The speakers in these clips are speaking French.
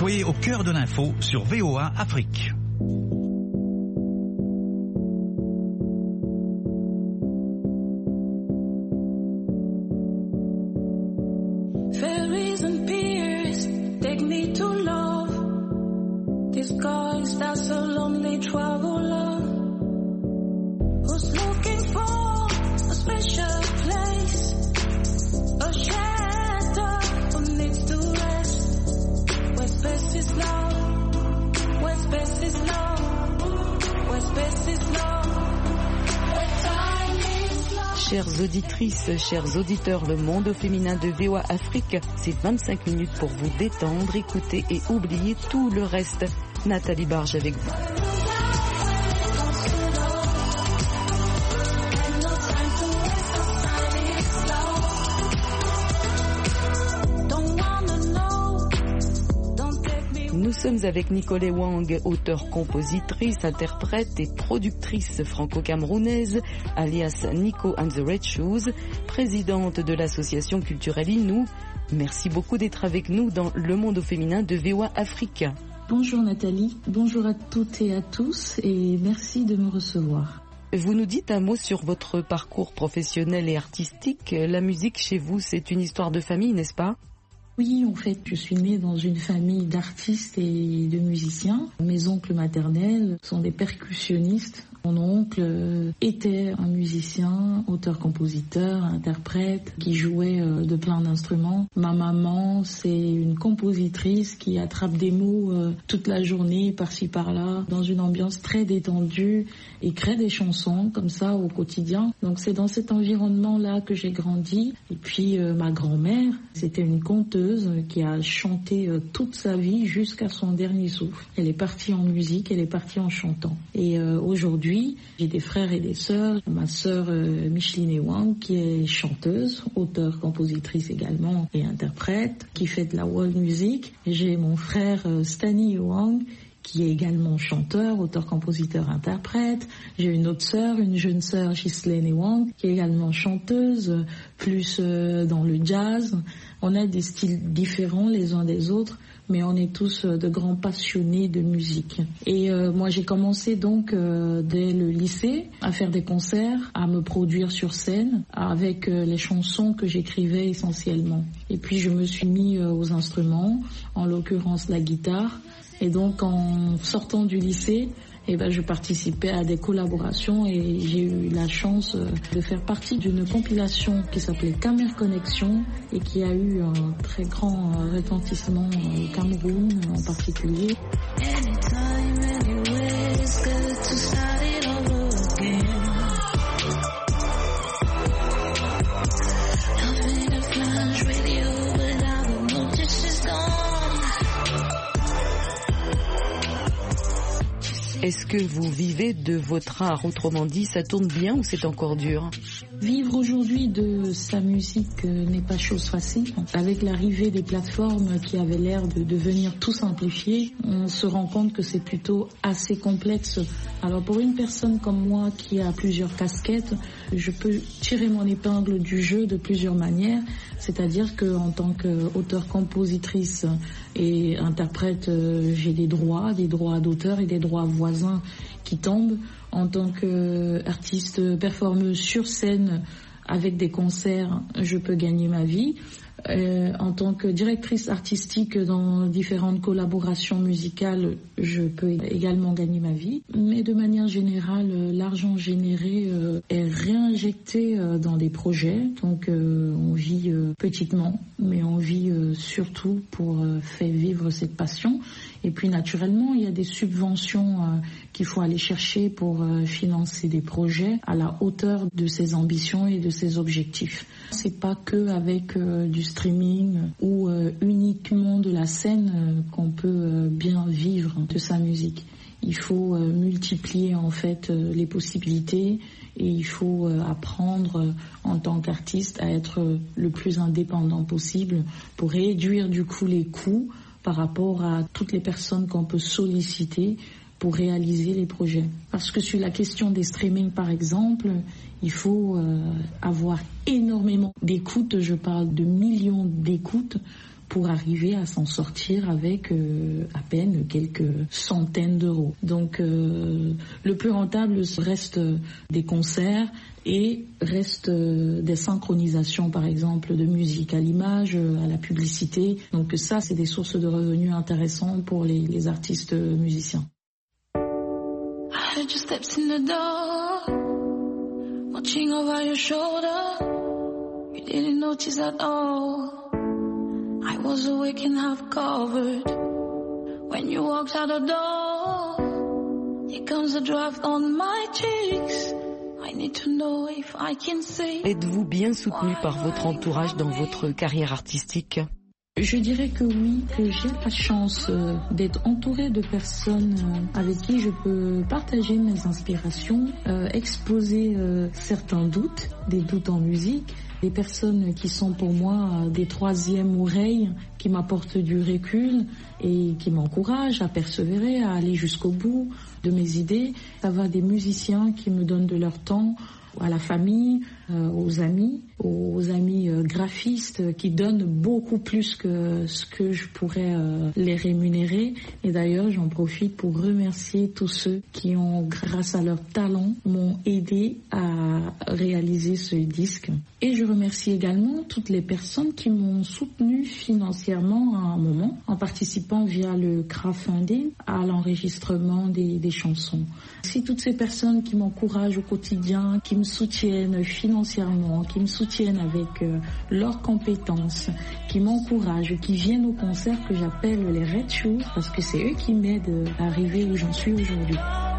Soyez au cœur de l'info sur VOA Afrique. Fairies and peers take me to love, disguised as a lonely traveler who's looking for a special place, a shelter who needs to rest. Where space is love, where space is love, where space is love, where time is love. Chères auditrices, chers auditeurs, le monde au féminin de VOA Afrique, c'est 25 minutes pour vous détendre, écouter et oublier tout le reste. Nathalie Barge avec vous. Nous sommes avec Nicole Wang, auteure-compositrice, interprète et productrice franco-camerounaise, alias Nico and the Red Shoes, présidente de l'association culturelle Inou. Merci beaucoup d'être avec nous dans Le Monde au féminin de VOA Africa. Bonjour Nathalie, bonjour à toutes et à tous et merci de me recevoir. Vous nous dites un mot sur votre parcours professionnel et artistique. La musique chez vous, c'est une histoire de famille, n'est-ce pas ? Oui, en fait, je suis née dans une famille d'artistes et de musiciens. Mes oncles maternels sont des percussionnistes. Mon oncle était un musicien, auteur-compositeur, interprète, qui jouait de plein d'instruments. Ma maman, c'est une compositrice qui attrape des mots toute la journée, par-ci par-là, dans une ambiance très détendue et crée des chansons comme ça au quotidien. Donc c'est dans cet environnement-là que j'ai grandi. Et puis ma grand-mère, c'était une conteuse qui a chanté toute sa vie jusqu'à son dernier souffle. Elle est partie en musique, elle est partie en chantant. Et aujourd'hui, j'ai des frères et des sœurs. Ma sœur Micheline Wang, qui est chanteuse, auteure, compositrice également et interprète, qui fait de la world music. J'ai mon frère Stani Wang, qui est également chanteur, auteur, compositeur, interprète. J'ai une autre sœur, une jeune sœur, Ghislaine Wang, qui est également chanteuse, plus dans le jazz. On a des styles différents les uns des autres, mais on est tous de grands passionnés de musique. Et moi, j'ai commencé donc dès le lycée à faire des concerts, à me produire sur scène avec les chansons que j'écrivais essentiellement. Et puis, je me suis mis aux instruments, en l'occurrence la guitare. Et donc, en sortant du lycée, je participais à des collaborations et j'ai eu la chance de faire partie d'une compilation qui s'appelait Camer Connection et qui a eu un très grand retentissement au Cameroun en particulier. Est-ce que vous vivez de votre art? Autrement dit, ça tourne bien ou c'est encore dur? Vivre aujourd'hui de sa musique n'est pas chose facile. Avec l'arrivée des plateformes qui avaient l'air de devenir tout simplifiées, on se rend compte que c'est plutôt assez complexe. Alors pour une personne comme moi qui a plusieurs casquettes, je peux tirer mon épingle du jeu de plusieurs manières. C'est-à-dire qu'en tant qu'auteur-compositrice et interprète, j'ai des droits d'auteur et des droits voisins qui tombent. En tant qu'artiste performeuse sur scène avec des concerts, je peux gagner ma vie. En tant que directrice artistique dans différentes collaborations musicales, je peux également gagner ma vie. Mais de manière générale, l'argent généré est réinjecté dans des projets. Donc on vit petitement, mais on vit surtout pour faire vivre cette passion. Et puis naturellement, il y a des subventions qu'il faut aller chercher pour financer des projets à la hauteur de ses ambitions et de ses objectifs. C'est pas que avec du streaming ou uniquement de la scène qu'on peut bien vivre de sa musique. Il faut multiplier en fait les possibilités et il faut apprendre en tant qu'artiste à être le plus indépendant possible pour réduire du coup les coûts par rapport à toutes les personnes qu'on peut solliciter pour réaliser les projets. Parce que sur la question des streamings, par exemple, il faut avoir énormément d'écoutes, je parle de millions d'écoutes, pour arriver à s'en sortir avec à peine quelques centaines d'euros. Donc le plus rentable reste des concerts et reste des synchronisations, par exemple, de musique à l'image, à la publicité. Donc ça, c'est des sources de revenus intéressantes pour les artistes musiciens. I heard your steps in the door, watching over your shoulder. You didn't notice at all. I was awake and half covered. When you walked out the door, here comes a draft on my cheeks. I need to know if I can say. Êtes-vous bien soutenu par votre entourage dans votre carrière artistique ? Je dirais que oui, que j'ai la chance d'être entourée de personnes avec qui je peux partager mes inspirations, exposer certains doutes, des doutes en musique, des personnes qui sont pour moi des troisièmes oreilles, qui m'apportent du recul et qui m'encouragent à persévérer, à aller jusqu'au bout de mes idées. Ça va des musiciens qui me donnent de leur temps, à la famille, aux amis graphistes qui donnent beaucoup plus que ce que je pourrais les rémunérer. Et d'ailleurs, j'en profite pour remercier tous ceux qui ont, grâce à leur talent, m'ont aidé à réaliser ce disque. Et je remercie également toutes les personnes qui m'ont soutenu financièrement à un moment, en participant via le crowdfunding à l'enregistrement des chansons. Si toutes ces personnes qui m'encouragent au quotidien, qui me soutiennent financièrement, qui me soutiennent avec leurs compétences, qui m'encouragent, qui viennent au concert que j'appelle les Red Shoes, parce que c'est eux qui m'aident à arriver où j'en suis aujourd'hui.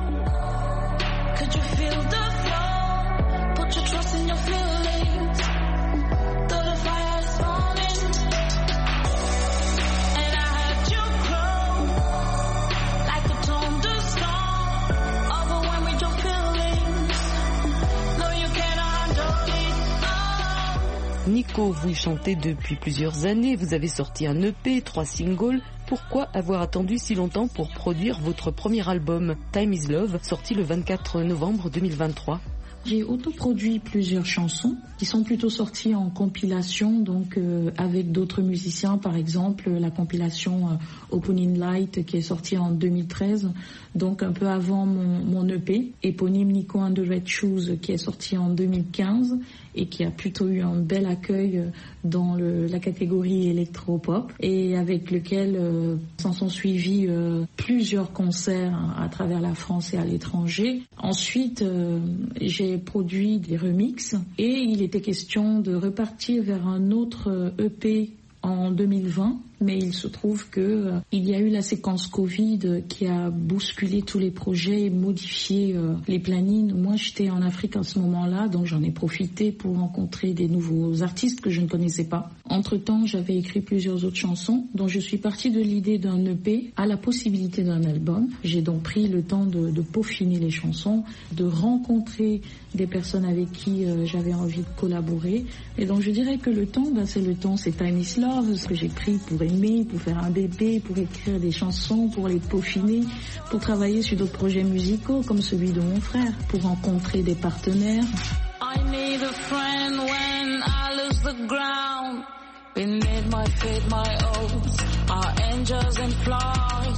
Nico, vous chantez depuis plusieurs années, vous avez sorti un EP, 3 singles. Pourquoi avoir attendu si longtemps pour produire votre premier album, Time is Love, sorti le 24 novembre 2023 ? J'ai autoproduit plusieurs chansons qui sont plutôt sorties en compilation, donc avec d'autres musiciens, par exemple la compilation Opening Light qui est sortie en 2013, donc un peu avant mon EP, éponyme Nico and the Red Shoes qui est sorti en 2015 et qui a plutôt eu un bel accueil dans la catégorie électro-pop et avec lequel s'en sont suivis plusieurs concerts à travers la France et à l'étranger. Ensuite, j'ai produit des remixes et il était question de repartir vers un autre EP en 2020, mais il se trouve que il y a eu la séquence Covid qui a bousculé tous les projets et modifié les plannings. Moi, j'étais en Afrique à ce moment-là, donc j'en ai profité pour rencontrer des nouveaux artistes que je ne connaissais pas. Entre-temps, j'avais écrit plusieurs autres chansons, dont je suis partie de l'idée d'un EP à la possibilité d'un album. J'ai donc pris le temps de peaufiner les chansons, de rencontrer des personnes avec qui j'avais envie de collaborer. Et donc je dirais que le temps, c'est le temps, c'est Time is Love, ce que j'ai pris pour aimer, pour faire un bébé, pour écrire des chansons, pour les peaufiner, pour travailler sur d'autres projets musicaux comme celui de mon frère, pour rencontrer des partenaires. I need a friend when I lose the ground. We made my fate my oath, our angels in flight.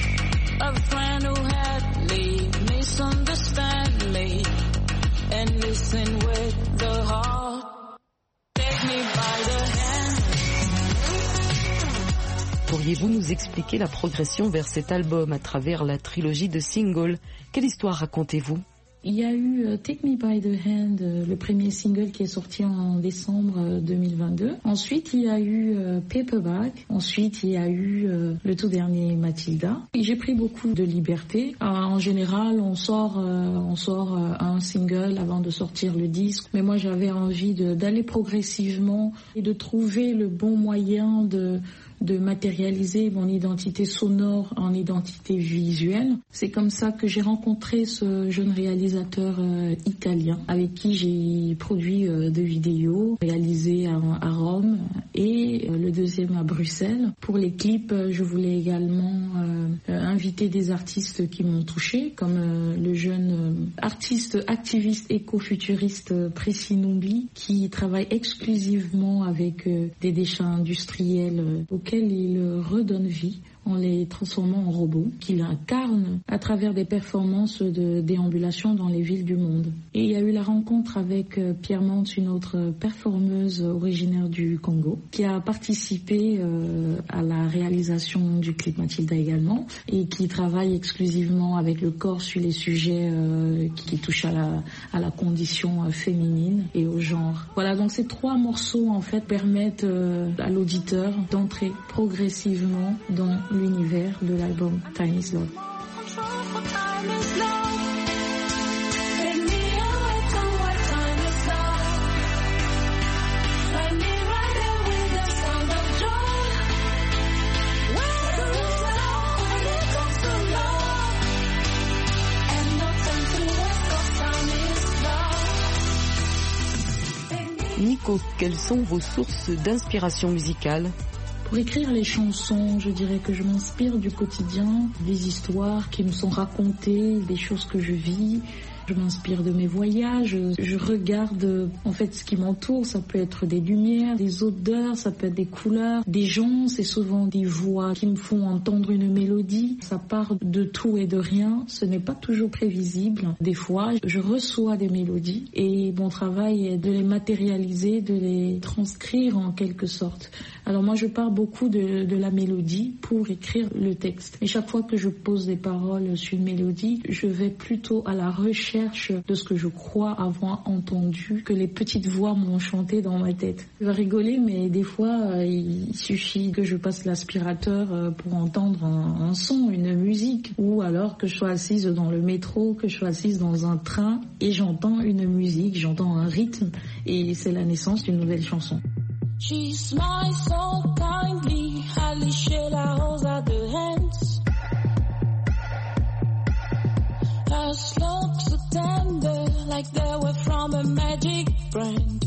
A friend who had me, misunderstand me, and listen with the heart. Take me by the hand. Pourriez-vous nous expliquer la progression vers cet album à travers la trilogie de singles ? Quelle histoire racontez-vous ? Il y a eu Take Me By The Hand, le premier single qui est sorti en décembre 2022. Ensuite, il y a eu Paperback. Ensuite, il y a eu le tout dernier Matilda. Et j'ai pris beaucoup de liberté. En général, on sort un single avant de sortir le disque. Mais moi, j'avais envie d'aller progressivement et de trouver le bon moyen de de matérialiser mon identité sonore en identité visuelle. C'est comme ça que j'ai rencontré ce jeune réalisateur italien avec qui j'ai produit 2 vidéos réalisées à Rome et le deuxième à Bruxelles. Pour les clips, je voulais également inviter des artistes qui m'ont touchée, comme le jeune artiste activiste éco-futuriste Précis Numbi, qui travaille exclusivement avec des déchets industriels auxquels il redonne vie en les transformant en robots, qu'il incarne à travers des performances de déambulation dans les villes du monde. Et il y a eu la rencontre avec Pierre Mantz, une autre performeuse originaire du Congo, qui a participé à la réalisation du clip Mathilda également, et qui travaille exclusivement avec le corps sur les sujets qui touchent à la condition féminine et au genre. Voilà, donc ces 3 morceaux en fait permettent à l'auditeur d'entrer progressivement dans l'univers de l'album Time is Love. Nico, quelles sont vos sources d'inspiration musicale ? Pour écrire les chansons, je dirais que je m'inspire du quotidien, des histoires qui me sont racontées, des choses que je vis. Je m'inspire de mes voyages, je regarde en fait ce qui m'entoure, ça peut être des lumières, des odeurs, ça peut être des couleurs, des gens, c'est souvent des voix qui me font entendre une mélodie. Ça part de tout et de rien, ce n'est pas toujours prévisible. Des fois, je reçois des mélodies et mon travail est de les matérialiser, de les transcrire en quelque sorte. Alors moi, je pars beaucoup de la mélodie pour écrire le texte. Et chaque fois que je pose des paroles sur une mélodie, je vais plutôt à la recherche de ce que je crois avoir entendu, que les petites voix m'ont chanté dans ma tête. Je vais rigoler, mais des fois, il suffit que je passe l'aspirateur pour entendre un son, une musique, ou alors que je sois assise dans le métro, que je sois assise dans un train, et j'entends une musique, j'entends un rythme, et c'est la naissance d'une nouvelle chanson. She smiles so kindly, elle léchait la rose à 2 hands. Her slopes so tender, like they were from a magic brand.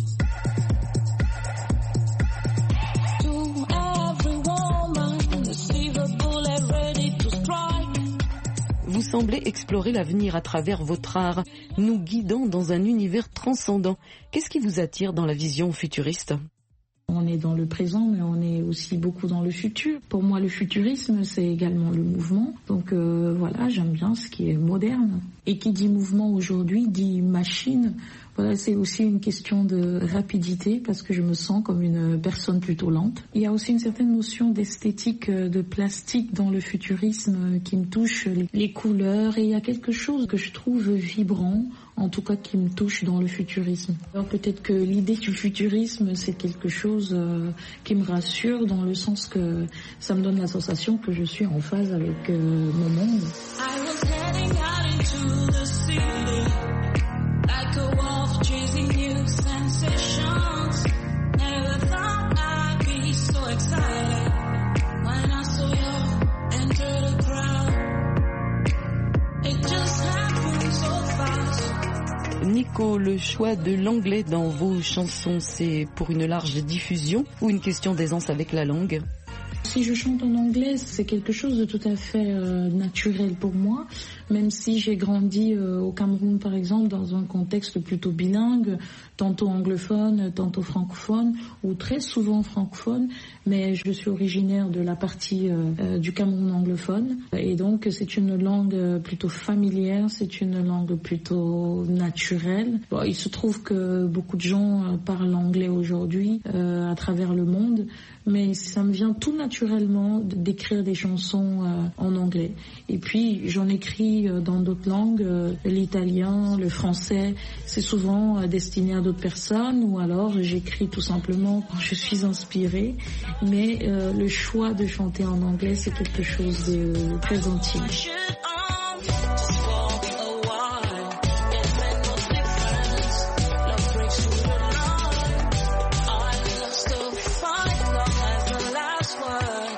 To every woman, a silver bullet ready to strike. Vous semblez explorer l'avenir à travers votre art, nous guidant dans un univers transcendant. Qu'est-ce qui vous attire dans la vision futuriste ? On est dans le présent, mais on est aussi beaucoup dans le futur. Pour moi, le futurisme, c'est également le mouvement. Donc voilà, j'aime bien ce qui est moderne. Et qui dit mouvement aujourd'hui, dit machine. Voilà, c'est aussi une question de rapidité, parce que je me sens comme une personne plutôt lente. Il y a aussi une certaine notion d'esthétique, de plastique dans le futurisme qui me touche, les couleurs. Et il y a quelque chose que je trouve vibrant, en tout cas qui me touche dans le futurisme. Alors peut-être que l'idée du futurisme, c'est quelque chose qui me rassure, dans le sens que ça me donne la sensation que je suis en phase avec mon monde. I was heading out into the city, like a wolf chasing new sensations. Never thought I'd be so excited when I saw you enter the crowd. It just happened so fast. Nico, le choix de l'anglais dans vos chansons, c'est pour une large diffusion ou une question d'aisance avec la langue ? Si je chante en anglais, c'est quelque chose de tout à fait naturel pour moi, même si j'ai grandi au Cameroun par exemple dans un contexte plutôt bilingue, tantôt anglophone, tantôt francophone, ou très souvent francophone, mais je suis originaire de la partie du Cameroun anglophone, et donc c'est une langue plutôt familière, c'est une langue plutôt naturelle. Bon, il se trouve que beaucoup de gens parlent anglais aujourd'hui à travers le monde, mais ça me vient tout naturellement d'écrire des chansons en anglais. Et puis j'en écris dans d'autres langues, l'italien, le français, c'est souvent destiné à d'autres personnes, ou alors j'écris tout simplement quand je suis inspirée, mais le choix de chanter en anglais, c'est quelque chose de très intime. Last word.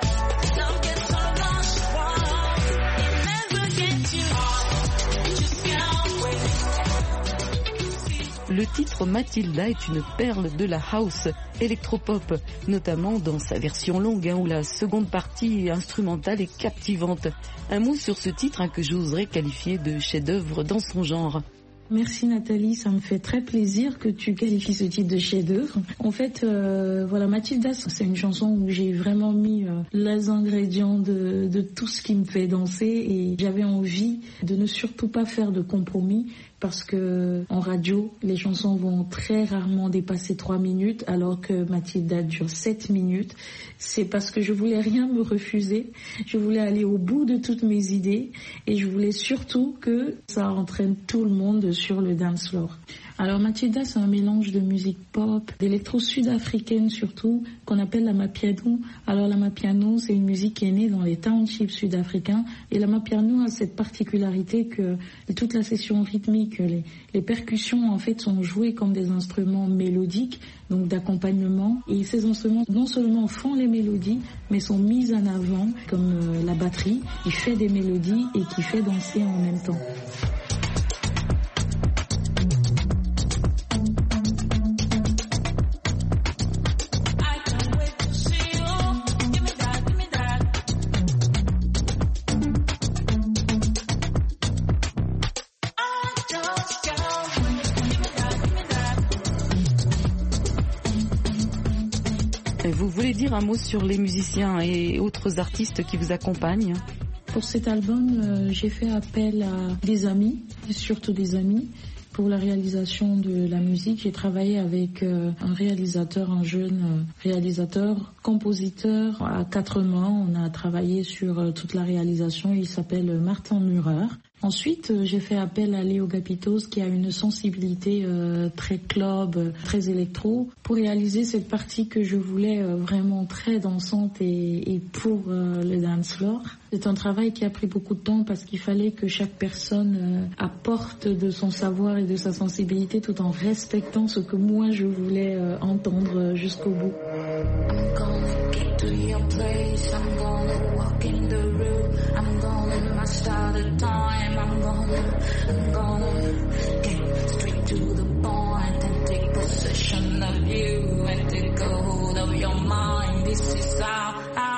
Le titre Matilda est une perle de la house électropop, notamment dans sa version longue où la seconde partie instrumentale est captivante. Un mot sur ce titre que j'oserais qualifier de chef-d'œuvre dans son genre. Merci Nathalie, ça me fait très plaisir que tu qualifies ce titre de chef-d'œuvre. En fait, Matilda, c'est une chanson où j'ai vraiment mis les ingrédients de tout ce qui me fait danser et j'avais envie de ne surtout pas faire de compromis parce que en radio, les chansons vont très rarement dépasser 3 minutes alors que Matilda dure 7 minutes. C'est parce que je voulais rien me refuser, je voulais aller au bout de toutes mes idées et je voulais surtout que ça entraîne tout le monde sur le dance floor. Alors Matilda, c'est un mélange de musique pop, d'électro sud-africaine surtout, qu'on appelle la mapiano. Alors la mapiano, c'est une musique qui est née dans les townships sud-africains. Et la mapiano a cette particularité que toute la session rythmique, les percussions en fait sont jouées comme des instruments mélodiques, donc d'accompagnement. Et ces instruments non seulement font les mélodies, mais sont mis en avant comme la batterie, qui fait des mélodies et qui fait danser en même temps. Vous voulez dire un mot sur les musiciens et autres artistes qui vous accompagnent ? Pour cet album, j'ai fait appel à des amis, surtout des amis. Pour la réalisation de la musique, j'ai travaillé avec un réalisateur, un jeune réalisateur, compositeur à 4 mains. On a travaillé sur toute la réalisation. Il s'appelle Martin Murer. Ensuite, j'ai fait appel à Léo Gapitos qui a une sensibilité très club, très électro, pour réaliser cette partie que je voulais vraiment très dansante et pour le dance floor. C'est un travail qui a pris beaucoup de temps parce qu'il fallait que chaque personne apporte de son savoir et de sa sensibilité tout en respectant ce que moi je voulais entendre jusqu'au bout. I'm gonna get to your place, I'm gonna walk in the room, I'm gonna master the time, I'm gonna get straight to the point and take possession of you and take a hold of your mind. This is how.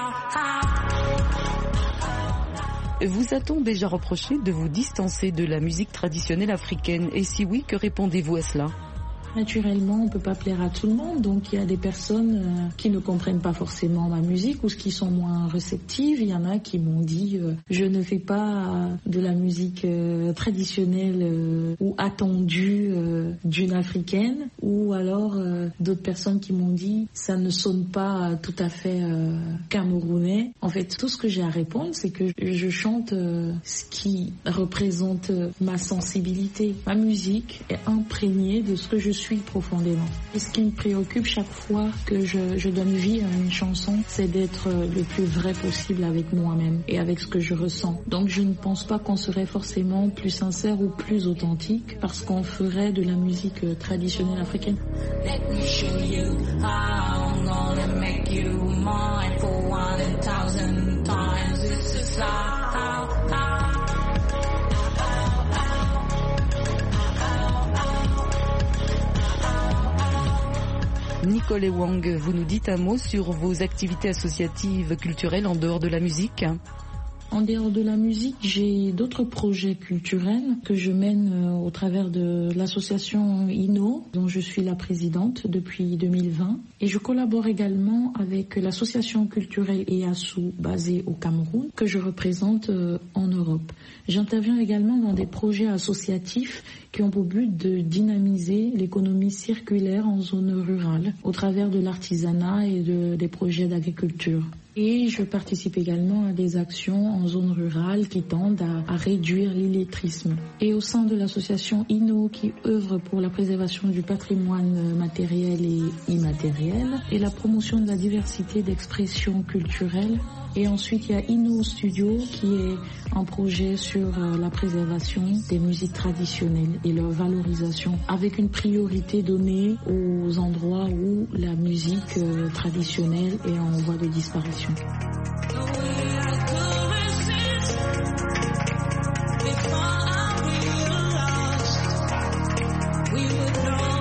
Vous a-t-on déjà reproché de vous distancer de la musique traditionnelle africaine ? Et si oui, que répondez-vous à cela ? Naturellement, on peut pas plaire à tout le monde, donc il y a des personnes qui ne comprennent pas forcément ma musique ou qui sont moins réceptives. Il y en a qui m'ont dit je ne fais pas de la musique traditionnelle ou attendue d'une africaine, ou alors d'autres personnes qui m'ont dit ça ne sonne pas tout à fait camerounais. En fait, tout ce que j'ai à répondre, c'est que je chante ce qui représente ma sensibilité. Ma musique est imprégnée de ce que je suis profondément. Et ce qui me préoccupe chaque fois que je donne vie à une chanson, c'est d'être le plus vrai possible avec moi-même et avec ce que je ressens. Donc je ne pense pas qu'on serait forcément plus sincère ou plus authentique parce qu'on ferait de la musique traditionnelle africaine. Let me show you how I'm gonna make you mine for 1,000 times. This is how. Nicole Wang, vous nous dites un mot sur vos activités associatives culturelles en dehors de la musique ? En dehors de la musique, j'ai d'autres projets culturels que je mène au travers de l'association INO, dont je suis la présidente depuis 2020. Et je collabore également avec l'association culturelle EASU basée au Cameroun, que je représente en Europe. J'interviens également dans des projets associatifs qui ont pour but de dynamiser l'économie circulaire en zone rurale, au travers de l'artisanat et des projets d'agriculture. Et je participe également à des actions en zone rurale qui tendent à réduire l'illettrisme. Et au sein de l'association INO qui œuvre pour la préservation du patrimoine matériel et immatériel et la promotion de la diversité d'expression culturelle. Et ensuite, il y a INO Studio qui est un projet sur la préservation des musiques traditionnelles et leur valorisation avec une priorité donnée aux endroits où la musique traditionnelle est en voie de disparition. We would know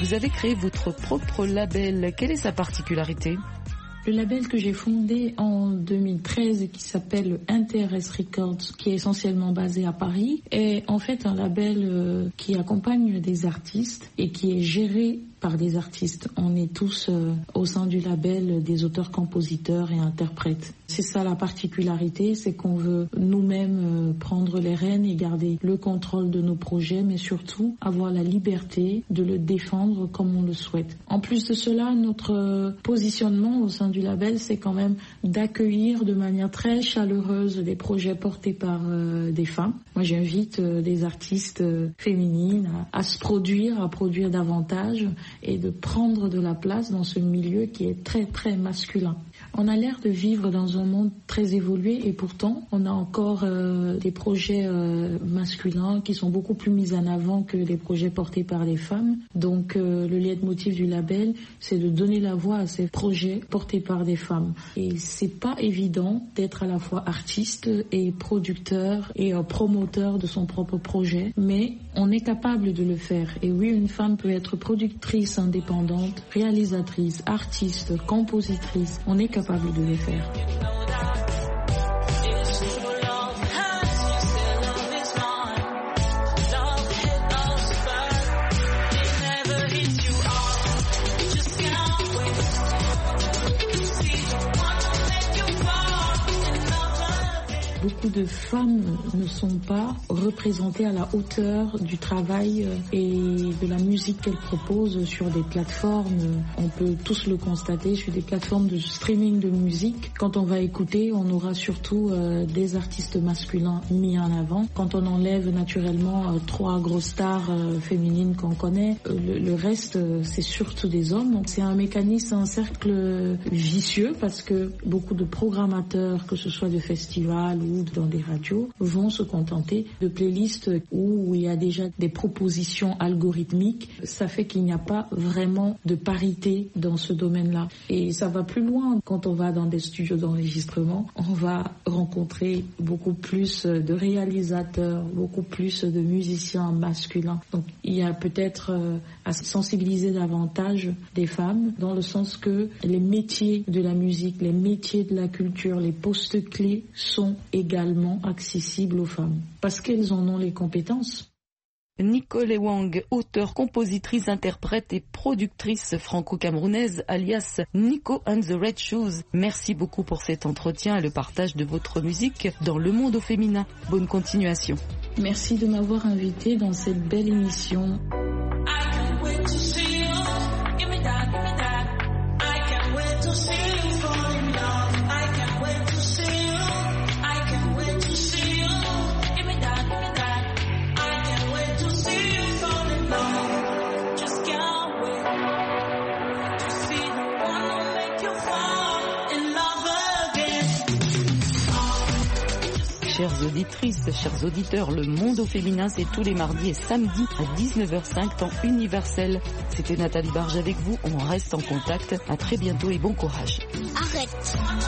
vous avez créé votre propre label. Quelle est sa particularité ? Le label que j'ai fondé en 2013 qui s'appelle Interes Records, qui est essentiellement basé à Paris, est en fait un label qui accompagne des artistes et qui est géré par des artistes. On est tous au sein du label des auteurs, compositeurs et interprètes. C'est ça la particularité, c'est qu'on veut nous-mêmes prendre les rênes et garder le contrôle de nos projets, mais surtout avoir la liberté de le défendre comme on le souhaite. En plus de cela, notre positionnement au sein du label, c'est quand même d'accueillir de manière très chaleureuse les projets portés par des femmes. Moi, j'invite des artistes féminines à se produire, à produire davantage et de prendre de la place dans ce milieu qui est très très masculin. On a l'air de vivre dans un monde très évolué et pourtant on a encore des projets masculins qui sont beaucoup plus mis en avant que les projets portés par les femmes. Donc le leitmotiv du label, c'est de donner la voix à ces projets portés par des femmes. Et c'est pas évident d'être à la fois artiste et producteur et promoteur de son propre projet, mais on est capable de le faire. Et oui, une femme peut être productrice indépendante, réalisatrice, artiste, compositrice. On est capable de le faire. Beaucoup de femmes ne sont pas représentées à la hauteur du travail et de la musique qu'elles proposent sur des plateformes. On peut tous le constater sur des plateformes de streaming de musique. Quand on va écouter, on aura surtout des artistes masculins mis en avant. Quand on enlève naturellement 3 grosses stars féminines qu'on connaît, le reste, c'est surtout des hommes. Donc c'est un mécanisme, un cercle vicieux parce que beaucoup de programmateurs, que ce soit de festivals ou dans des radios, vont se contenter de playlists où il y a déjà des propositions algorithmiques. Ça fait qu'il n'y a pas vraiment de parité dans ce domaine-là. Et ça va plus loin. Quand on va dans des studios d'enregistrement, on va rencontrer beaucoup plus de réalisateurs, beaucoup plus de musiciens masculins. Donc il y a peut-être à sensibiliser davantage des femmes dans le sens que les métiers de la musique, les métiers de la culture, les postes clés sont également accessibles aux femmes parce qu'elles en ont les compétences. Nicole Wang, auteure, compositrice, interprète et productrice franco-camerounaise alias Nico and the Red Shoes. Merci beaucoup pour cet entretien et le partage de votre musique dans le monde au féminin. Bonne continuation. Merci de m'avoir invité dans cette belle émission. Chères auditrices, chers auditeurs, le monde au féminin, c'est tous les mardis et samedis à 19h05, temps universel. C'était Nathalie Barge avec vous, on reste en contact. À très bientôt et bon courage. Arrête.